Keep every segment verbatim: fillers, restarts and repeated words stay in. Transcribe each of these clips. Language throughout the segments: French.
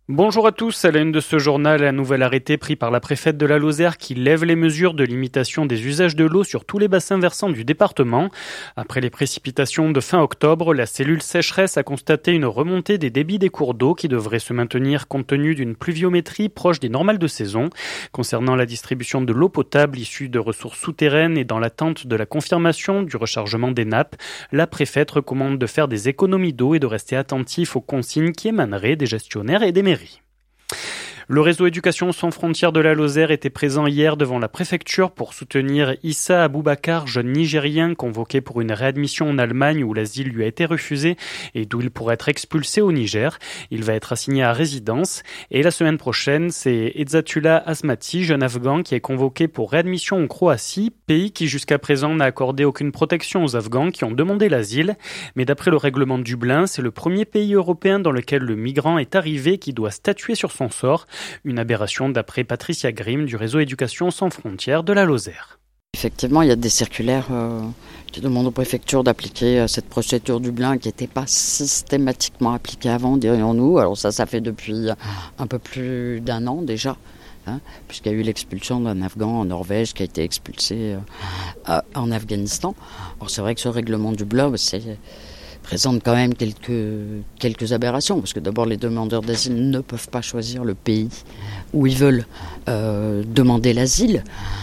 Bonjour à tous, à la une de ce journal, un nouvel arrêté pris par la préfète de la Lozère qui lève les mesures de limitation des usages de l'eau sur tous les bassins versants du département. Après les précipitations de fin octobre, la cellule sécheresse a constaté une remontée des débits des cours d'eau qui devrait se maintenir compte tenu d'une pluviométrie proche des normales de saison. Concernant la distribution de l'eau potable issue de ressources souterraines et dans l'attente de la confirmation du rechargement des nappes, la préfète recommande de faire des économies d'eau et de rester attentif aux consignes qui émaneraient des gestionnaires et des mairies. Le réseau Éducation sans frontières de la Lozère était présent hier devant la préfecture pour soutenir Issa Aboubakar, jeune Nigérien convoqué pour une réadmission en Allemagne où l'asile lui a été refusé et d'où il pourrait être expulsé au Niger. Il va être assigné à résidence. Et la semaine prochaine, c'est Ezzatullah Asmati, jeune Afghan, qui est convoqué pour réadmission en Croatie, pays qui jusqu'à présent n'a accordé aucune protection aux Afghans qui ont demandé l'asile. Mais d'après le règlement de Dublin, c'est le premier pays européen dans lequel le migrant est arrivé qui doit statuer sur son sort. Une aberration d'après Patricia Grimm du réseau Éducation sans frontières de la Lozère. Effectivement, il y a des circulaires euh, qui demandent aux préfectures d'appliquer euh, cette procédure Dublin qui n'était pas systématiquement appliquée avant, dirions-nous. Alors ça, ça fait depuis un peu plus d'un an déjà, hein, puisqu'il y a eu l'expulsion d'un Afghan en Norvège qui a été expulsé euh, en Afghanistan. Alors c'est vrai que ce règlement Dublin, c'est... présente quand même quelques, quelques aberrations, parce que d'abord les demandeurs d'asile ne peuvent pas choisir le pays où ils veulent euh, demander l'asile,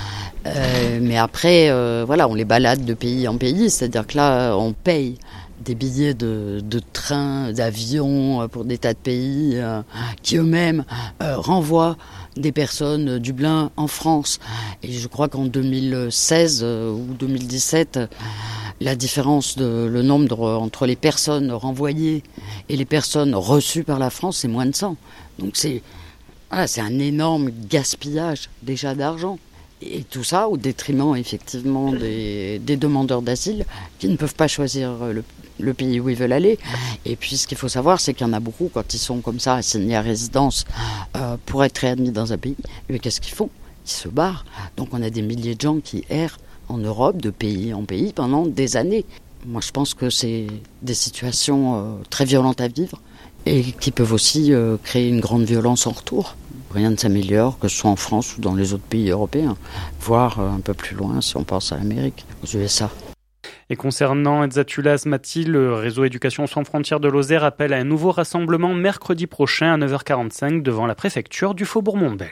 euh, mais après euh, voilà, on les balade de pays en pays, c'est-à-dire que là on paye des billets de, de train, d'avion pour des tas de pays euh, qui eux-mêmes euh, renvoient des personnes Dublin en France. Et je crois qu'en deux mille seize euh, ou deux mille dix-sept, la différence de le nombre entre les personnes renvoyées et les personnes reçues par la France, c'est moins de cent. Donc c'est, voilà, c'est un énorme gaspillage déjà d'argent. Et tout ça au détriment effectivement des, des demandeurs d'asile qui ne peuvent pas choisir le, le pays où ils veulent aller. Et puis ce qu'il faut savoir, c'est qu'il y en a beaucoup quand ils sont comme ça assignés à résidence euh, pour être réadmis dans un pays. Mais qu'est-ce qu'ils font ? Ils se barrent. Donc on a des milliers de gens qui errent en Europe, de pays en pays, pendant des années. Moi, je pense que c'est des situations euh, très violentes à vivre et qui peuvent aussi euh, créer une grande violence en retour. Rien ne s'améliore, que ce soit en France ou dans les autres pays européens, voire euh, un peu plus loin si on pense à l'Amérique, aux U S A. Et concernant Ezzatullah Asmati, le réseau Éducation sans frontières de Lozère appelle à un nouveau rassemblement mercredi prochain à neuf heures quarante-cinq devant la préfecture du Faubourg-Montbel.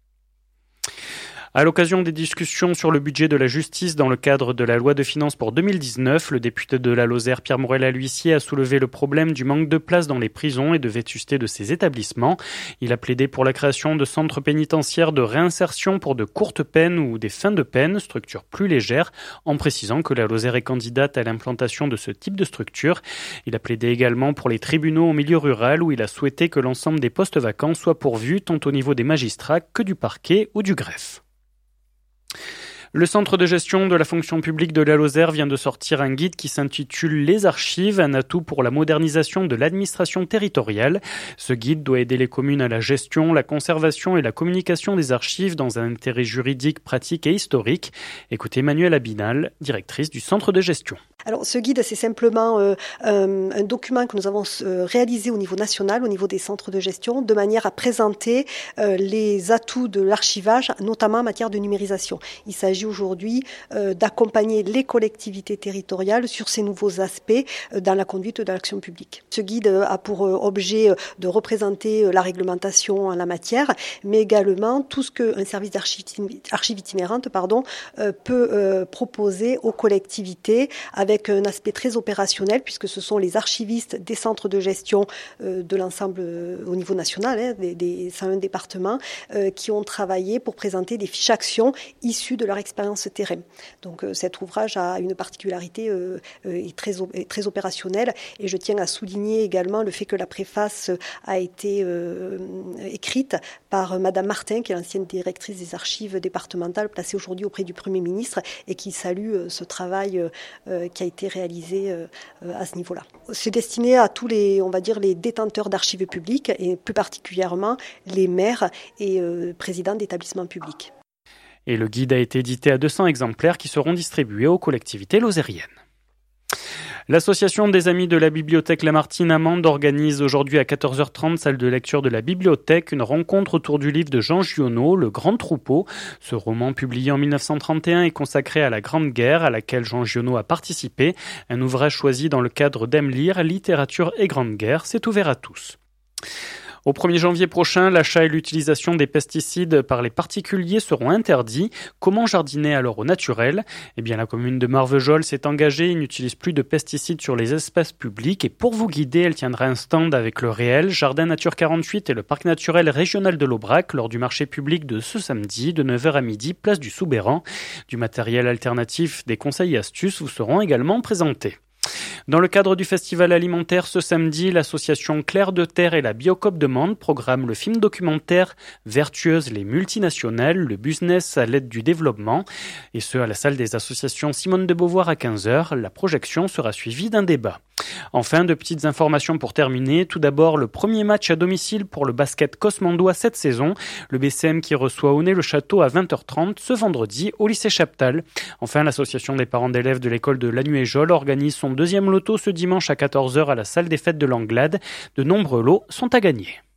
À l'occasion des discussions sur le budget de la justice dans le cadre de la loi de finances pour deux mille dix-neuf, le député de la Lozère, Pierre Morella-L'Huissier, a soulevé le problème du manque de place dans les prisons et de vétusté de ces établissements. Il a plaidé pour la création de centres pénitentiaires de réinsertion pour de courtes peines ou des fins de peine, structures plus légères, en précisant que la Lozère est candidate à l'implantation de ce type de structure. Il a plaidé également pour les tribunaux en milieu rural où il a souhaité que l'ensemble des postes vacants soient pourvus tant au niveau des magistrats que du parquet ou du greffe. Le centre de gestion de la fonction publique de la Lozère vient de sortir un guide qui s'intitule « Les archives, un atout pour la modernisation de l'administration territoriale ». Ce guide doit aider les communes à la gestion, la conservation et la communication des archives dans un intérêt juridique, pratique et historique. Écoutez Emmanuelle Abinal, directrice du centre de gestion. Alors ce guide, c'est simplement euh, un, un document que nous avons euh, réalisé au niveau national, au niveau des centres de gestion, de manière à présenter euh, les atouts de l'archivage, notamment en matière de numérisation. Il s'agit aujourd'hui euh, d'accompagner les collectivités territoriales sur ces nouveaux aspects euh, dans la conduite de l'action publique. Ce guide euh, a pour euh, objet euh, de représenter euh, la réglementation en la matière, mais également tout ce qu'un service d'archives archive itinérante pardon, euh, peut euh, proposer aux collectivités avec avec un aspect très opérationnel puisque ce sont les archivistes des centres de gestion euh, de l'ensemble euh, au niveau national, hein, des, des cent un départements, euh, qui ont travaillé pour présenter des fiches actions issues de leur expérience terrain. Donc euh, cet ouvrage a une particularité euh, euh, très, très opérationnelle et je tiens à souligner également le fait que la préface a été euh, écrite par Madame Martin, qui est l'ancienne directrice des archives départementales, placée aujourd'hui auprès du Premier ministre et qui salue euh, ce travail euh, qui a été réalisé euh, à ce niveau-là. C'est destiné à tous les, on va dire, les détenteurs d'archives publiques et plus particulièrement les maires et euh, présidents d'établissements publics. Et le guide a été édité à deux cents exemplaires qui seront distribués aux collectivités lozériennes. L'association des Amis de la Bibliothèque Lamartine à Mende organise aujourd'hui à quatorze heures trente, salle de lecture de la bibliothèque, une rencontre autour du livre de Jean Giono, Le Grand Troupeau. Ce roman publié en mille neuf cent trente et un est consacré à la Grande Guerre à laquelle Jean Giono a participé. Un ouvrage choisi dans le cadre d'Aime lire, littérature et Grande Guerre. C'est ouvert à tous. Au premier janvier prochain, l'achat et l'utilisation des pesticides par les particuliers seront interdits. Comment jardiner alors au naturel ? Eh bien, la commune de Marvejols s'est engagée et n'utilise plus de pesticides sur les espaces publics. Et pour vous guider, elle tiendra un stand avec le Réel, Jardin Nature quarante-huit et le Parc naturel régional de l'Aubrac lors du marché public de ce samedi de neuf heures à midi, place du Soubéran. Du matériel alternatif, des conseils et astuces vous seront également présentés. Dans le cadre du festival alimentaire ce samedi, l'association Claire de Terre et la Biocoop de Mende programment le film documentaire Vertueuses les multinationales, le business à l'aide du développement, et ce à la salle des associations Simone de Beauvoir à quinze heures. La projection sera suivie d'un débat. Enfin, de petites informations pour terminer. Tout d'abord, le premier match à domicile pour le basket cosmandois cette saison. Le B C M qui reçoit Aunay-le-Château à vingt heures trente ce vendredi au lycée Chaptal. Enfin, l'association des parents d'élèves de l'école de Lanuéjol organise son deuxième loto ce dimanche à quatorze heures à la salle des fêtes de l'Anglade. De nombreux lots sont à gagner.